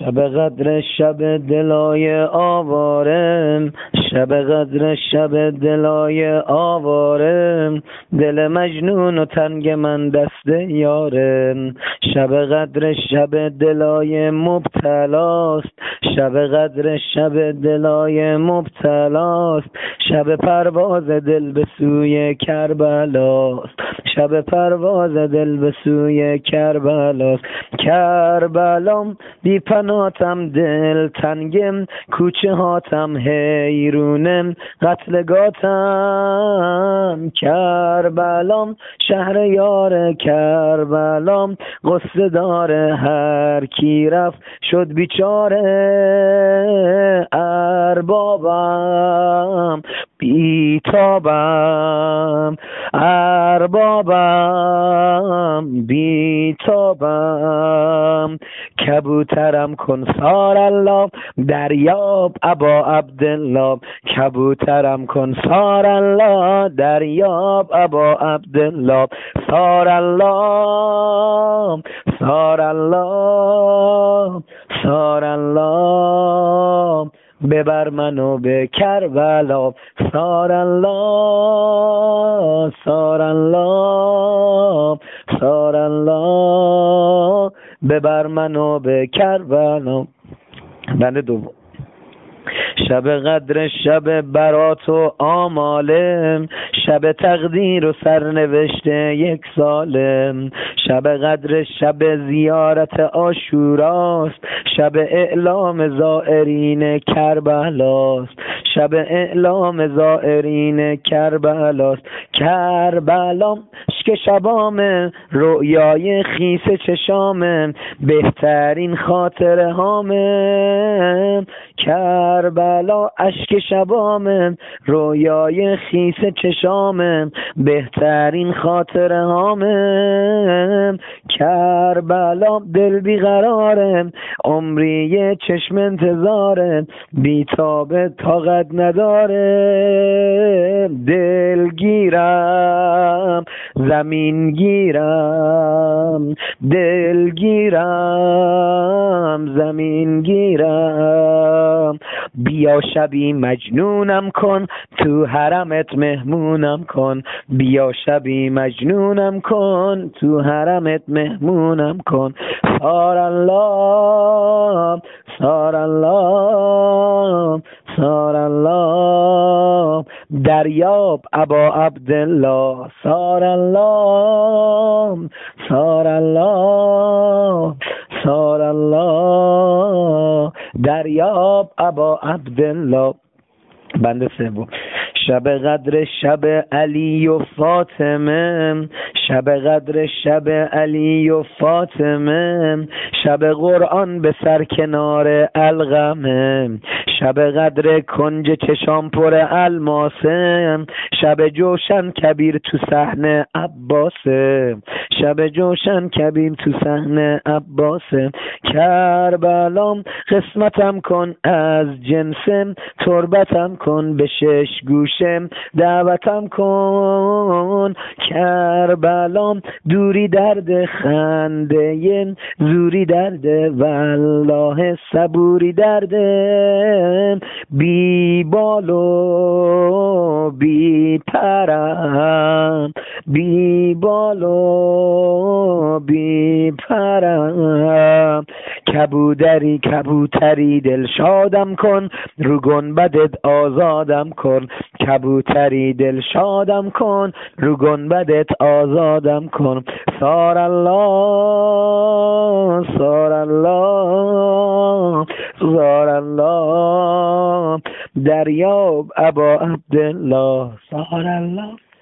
شب قدر شب دلای آوارم، شب قدر شب دلای آوارم، دل مجنون و تنگ من دست یارم. شب قدر شب دلای مبتلاست، شب قدر شب دلای مبتلاست، شب پرواز دل به سوی کربلاست، شب پرواز دل به سوی کربلاست. کربلام بی پناتم دل تنگم، کوچه هاتم حیرونم قتلگاتم. کربلام شهر یار کربلام، قصه داره هر کی رفت شد بیچاره. اربابم بیتابم، اربابم بیتابم، کبوترم کن سار الله دریاب ابا عبدالله، کبوترم کن سار الله دریاب ابا عبدالله. سار الله سار الله سار الله، ببر منو به کربلا. سار الله سار الله سار الله، ببر منو به کربلا. بند دوم. شب قدر شب برات و آمالم، شب تقدیر و سرنوشته یک سالم. شب قدر شب زیارت عاشوراست، شب اعلام زائرین کربلاست، شب اعلام زائرین کربلاست. کربلام اشک شبام، رؤیای خیس چشامم، بهترین خاطره هامم. کربلا اشک شبامم، رویای خیس چشامم، بهترین خاطره هامم. کربلا دل بیقرارم، عمری چشم انتظارم، بیتاب طاقت ندارم. دلگیرم زمین گیرم، دلگیرم زمین گیرم. بیا شبی مجنونم کن، تو حرمت مهمونم کن. بیا شبی مجنونم کن، تو حرمت مهمونم کن. سار الله سار الله سار الله، دریاب ابا عبدالله. سار الله سار الله سار الله، دریاب ابا عبدالله. بند سوم. شب قدر شب علی و فاطمه، شب قدر شب علی و فاطمه، شب قرآن به سر کنار القمه، شب قدر کنج چشام پر الماسه، شب جوشن کبیر تو صحن عباسه، شب جوشن کبیر تو صحن عباسه. کربلام قسمتم کن از جنسم، تربتم کن به شش گوشم، دعوتم کن. کربلام دوری درد خنده، زوری درد والله صبوری درد. بی بالو بی پرم، بی بالو بی پرم، کبودری کبوتری دل شادم کن، رو گنبدت آزادم کن. کبوتری دل شادم کن، رو گنبدت آزادم کن. سار الله سار الله سار الله، دریاب ابا عبدالله. سار الله.